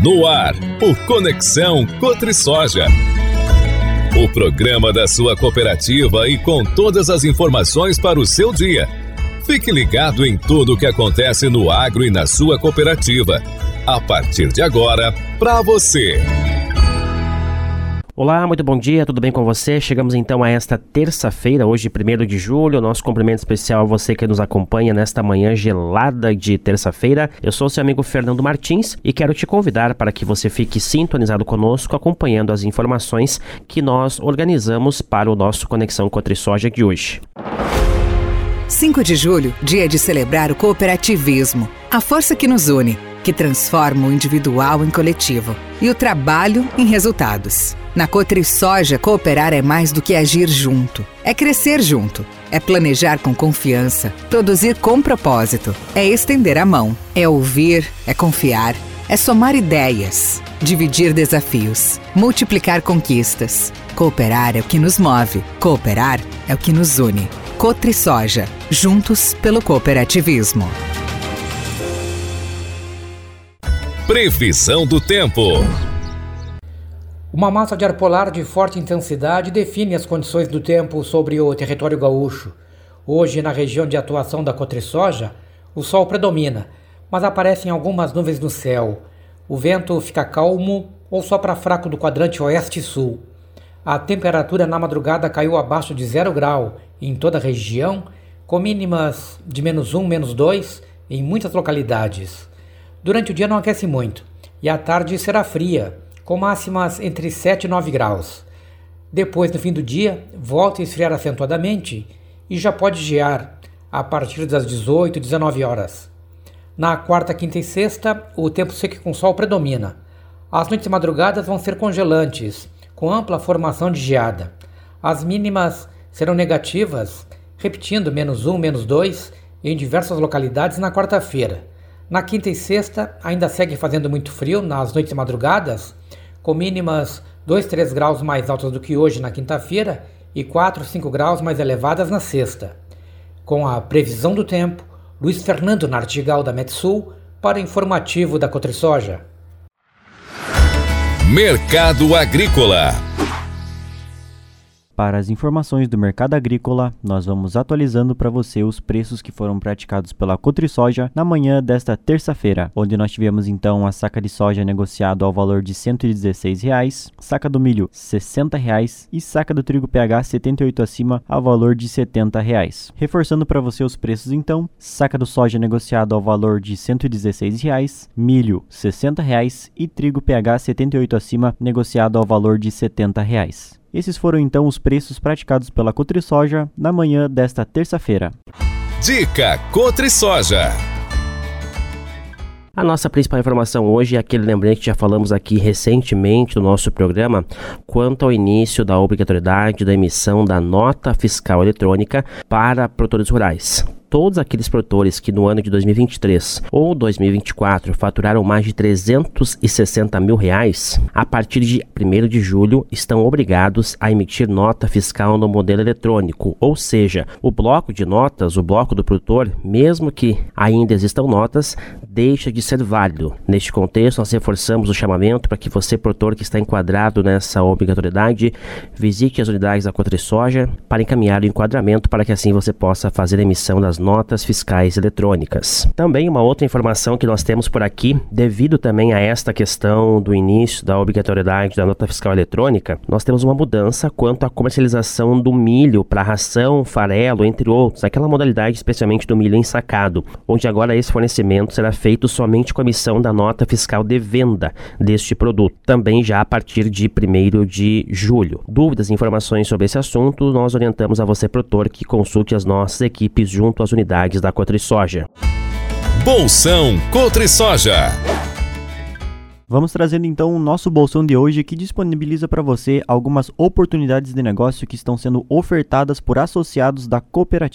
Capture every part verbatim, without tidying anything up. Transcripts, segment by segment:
No ar, o Conexão CotriSoja. O programa da sua cooperativa e com todas as informações para o seu dia. Fique ligado em tudo o que acontece no agro e na sua cooperativa. A partir de agora, para você. Olá, muito bom dia, tudo bem com você? Chegamos então a esta terça-feira, hoje primeiro de julho, nosso cumprimento especial a você que nos acompanha nesta manhã gelada de terça-feira. Eu sou seu amigo Fernando Martins e quero te convidar para que você fique sintonizado conosco, acompanhando as informações que nós organizamos para o nosso Conexão CotriSoja de hoje. cinco de julho, dia de celebrar o cooperativismo, a força que nos une, que transforma o individual em coletivo e o trabalho em resultados. Na CotriSoja, cooperar é mais do que agir junto. É crescer junto. É planejar com confiança. Produzir com propósito. É estender a mão. É ouvir. É confiar. É somar ideias. Dividir desafios. Multiplicar conquistas. Cooperar é o que nos move. Cooperar é o que nos une. CotriSoja. Juntos pelo cooperativismo. Previsão do tempo. Uma massa de ar polar de forte intensidade define as condições do tempo sobre o território gaúcho. Hoje, na região de atuação da CotriSoja, o sol predomina, mas aparecem algumas nuvens no céu. O vento fica calmo ou sopra fraco do quadrante oeste e sul. A temperatura na madrugada caiu abaixo de zero grau em toda a região, com mínimas de menos um, menos dois em muitas localidades. Durante o dia não aquece muito, e à tarde será fria, com máximas entre sete e nove graus. Depois, no fim do dia, volta a esfriar acentuadamente e já pode gear a partir das dezoito, dezenove horas. Na quarta, quinta e sexta, o tempo seco com sol predomina. As noites e madrugadas vão ser congelantes, com ampla formação de geada. As mínimas serão negativas, repetindo menos um, menos dois, em diversas localidades na quarta-feira. Na quinta e sexta, ainda segue fazendo muito frio nas noites e madrugadas, com mínimas dois, três graus mais altas do que hoje na quinta-feira e quatro, cinco graus mais elevadas na sexta. Com a previsão do tempo, Luiz Fernando Nartigal da Metsul para o informativo da CotriSoja. Mercado Agrícola. Para as informações do mercado agrícola, nós vamos atualizando para você os preços que foram praticados pela CotriSoja na manhã desta terça-feira, onde nós tivemos então a saca de soja negociado ao valor de cento e dezesseis reais, saca do milho sessenta reais e saca do trigo P H setenta e oito acima ao valor de setenta reais. Reforçando para você os preços então, saca do soja negociado ao valor de cento e dezesseis reais, milho sessenta reais e trigo P H setenta e oito acima negociado ao valor de setenta reais. Esses foram então os preços praticados pela CotriSoja na manhã desta terça-feira. Dica CotriSoja. A nossa principal informação hoje é aquele lembrete que já falamos aqui recentemente no nosso programa quanto ao início da obrigatoriedade da emissão da nota fiscal eletrônica para produtores rurais. Todos aqueles produtores que no ano de dois mil e vinte e três ou dois mil e vinte e quatro faturaram mais de trezentos e sessenta mil reais, a partir de primeiro de julho estão obrigados a emitir nota fiscal no modelo eletrônico, ou seja, o bloco de notas, o bloco do produtor, mesmo que ainda existam notas, deixa de ser válido. Neste contexto, nós reforçamos o chamamento para que você, produtor que está enquadrado nessa obrigatoriedade, visite as unidades da CotriSoja para encaminhar o enquadramento para que assim você possa fazer a emissão das notas fiscais eletrônicas. Também uma outra informação que nós temos por aqui, devido também a esta questão do início da obrigatoriedade da nota fiscal eletrônica, nós temos uma mudança quanto à comercialização do milho para ração, farelo, entre outros, aquela modalidade especialmente do milho ensacado, onde agora esse fornecimento será feito somente com a emissão da nota fiscal de venda deste produto, também já a partir de primeiro de julho. Dúvidas e informações sobre esse assunto, nós orientamos a você, produtor, que consulte as nossas equipes junto às unidades da CotriSoja. Bolsão CotriSoja. Vamos trazendo então o nosso bolsão de hoje, que disponibiliza para você algumas oportunidades de negócio que estão sendo ofertadas por associados da cooperativa.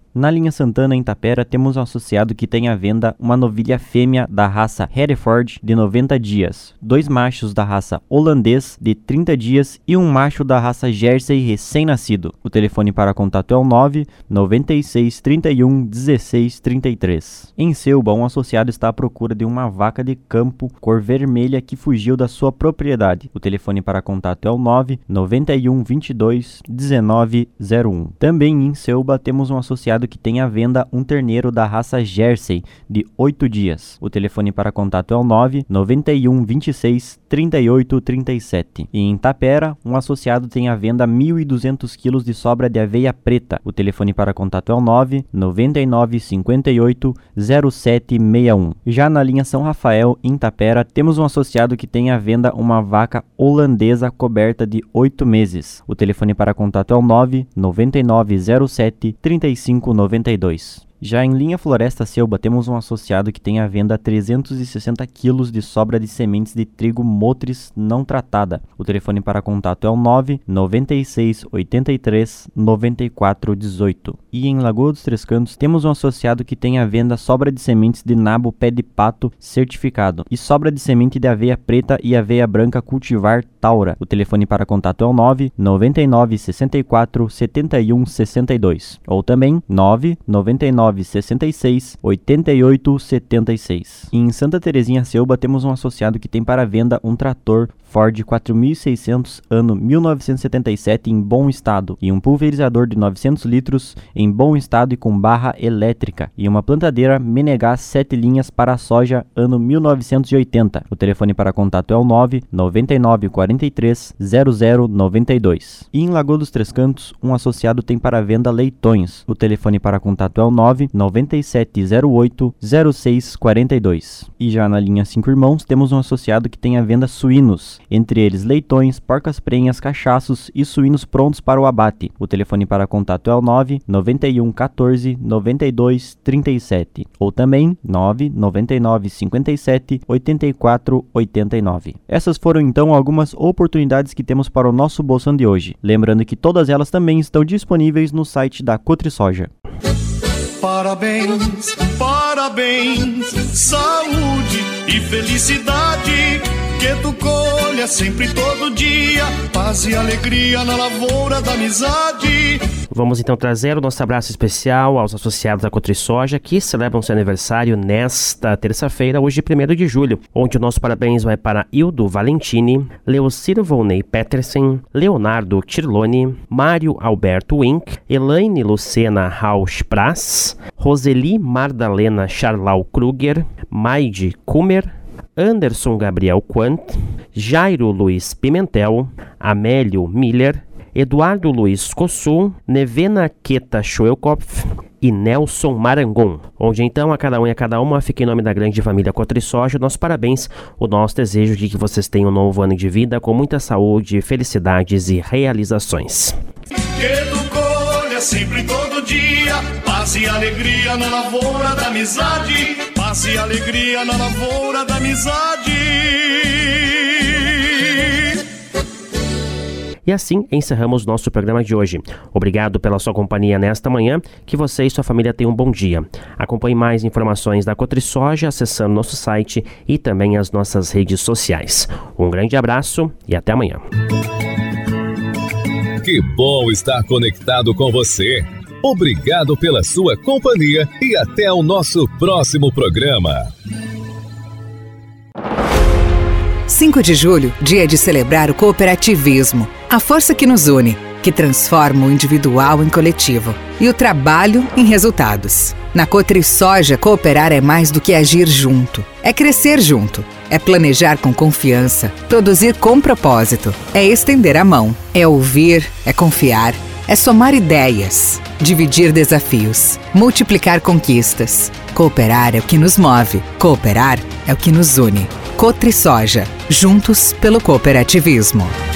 Na linha Santana, em Tapera, temos um associado que tem à venda uma novilha fêmea da raça Hereford de noventa dias, dois machos da raça holandês de trinta dias e um macho da raça Jersey recém-nascido. O telefone para contato é o nove noventa e seis, trinta e um, dezesseis, trinta e três. Em Selba, um associado está à procura de uma vaca de campo cor vermelha que fugiu da sua propriedade. O telefone para contato é o nove noventa e um, vinte e dois, dezenove, zero um. Também em Selba temos um associado que tem à venda um terneiro da raça Jersey de oito dias. O telefone para contato é o nove noventa e um, vinte e seis, trinta e oito, trinta e sete. E em Tapera, um associado tem à venda mil e duzentos quilos de sobra de aveia preta. O telefone para contato é o nove noventa e nove, cinquenta e oito, zero sete seis um. Já na linha São Rafael, em Tapera, temos um associado que tem à venda uma vaca holandesa coberta de oito meses. O telefone para contato é o nove noventa e nove, zero sete, trinta e cinco, noventa e dois. Já em linha Floresta Selba, temos um associado que tem à venda trezentos e sessenta quilos de sobra de sementes de trigo Motris não tratada. O telefone para contato é o nove noventa e seis, oitenta e três, noventa e quatro, dezoito. E em Lagoa dos Três Cantos, temos um associado que tem à venda sobra de sementes de nabo pé de pato certificado e sobra de semente de aveia preta e aveia branca cultivar Taura. O telefone para contato é o nove noventa e nove, sessenta e quatro, setenta e um, sessenta e dois. Ou também nove noventa e nove, sessenta e seis, oitenta e oito, setenta e seis. E em Santa Terezinha Selba temos um associado que tem para venda um trator Ford quatro mil e seiscentos ano mil novecentos e setenta e sete em bom estado e um pulverizador de novecentos litros em bom estado e com barra elétrica e uma plantadeira Menegas sete linhas para a soja ano mil novecentos e oitenta. O telefone para contato é o nove noventa e nove, quarenta e três, zero zero, noventa e dois. E em Lagoa dos Três Cantos, um associado tem para venda leitões. O telefone para contato é o nove noventa e sete, zero oito, zero seis, quarenta e dois. E já na linha Cinco Irmãos, temos um associado que tem à venda suínos, entre eles leitões, porcas prenhas, cachaços e suínos prontos para o abate. O telefone para contato é o nove noventa e um, quatorze, noventa e dois, trinta e sete. Ou também nove noventa e nove, cinquenta e sete, oitenta e quatro, oitenta e nove. Essas foram então algumas oportunidades que temos para o nosso bolsão de hoje. Lembrando que todas elas também estão disponíveis no site da Cotrisoja. Parabéns, parabéns, saúde e felicidade, que tu colha sempre todo dia, paz e alegria na lavoura da amizade. Vamos então trazer o nosso abraço especial aos associados da Cotrisoja que celebram seu aniversário nesta terça-feira, hoje primeiro de julho, onde o nosso parabéns vai para Hildo Valentini, Leocir Volney Petersen, Leonardo Tirlone, Mário Alberto Wink, Elaine Lucena Rausch Praz, Roseli Mardalena Charlau Kruger, Maide Kummer, Anderson Gabriel Quant, Jairo Luiz Pimentel, Amélio Miller, Eduardo Luiz Kossul, Nevena Keta Schoelkopf e Nelson Marangon. Onde então a cada um e a cada uma fica em nome da grande família Cotrisoja, nosso parabéns, o nosso desejo de que vocês tenham um novo ano de vida com muita saúde, felicidades e realizações. Que tu colha sempre todo dia, paz e alegria na lavoura da amizade, paz e alegria na lavoura da amizade. E assim encerramos nosso programa de hoje. Obrigado pela sua companhia nesta manhã, que você e sua família tenham um bom dia. Acompanhe mais informações da Cotrisoja acessando nosso site e também as nossas redes sociais. Um grande abraço e até amanhã. Que bom estar conectado com você. Obrigado pela sua companhia e até o nosso próximo programa. cinco de julho, dia de celebrar o cooperativismo, a força que nos une, que transforma o individual em coletivo e o trabalho em resultados. Na Cotrisoja, cooperar é mais do que agir junto, é crescer junto, é planejar com confiança, produzir com propósito, é estender a mão, é ouvir, é confiar, é somar ideias, dividir desafios, multiplicar conquistas. Cooperar é o que nos move, cooperar é o que nos une. Cotrisoja, juntos pelo cooperativismo.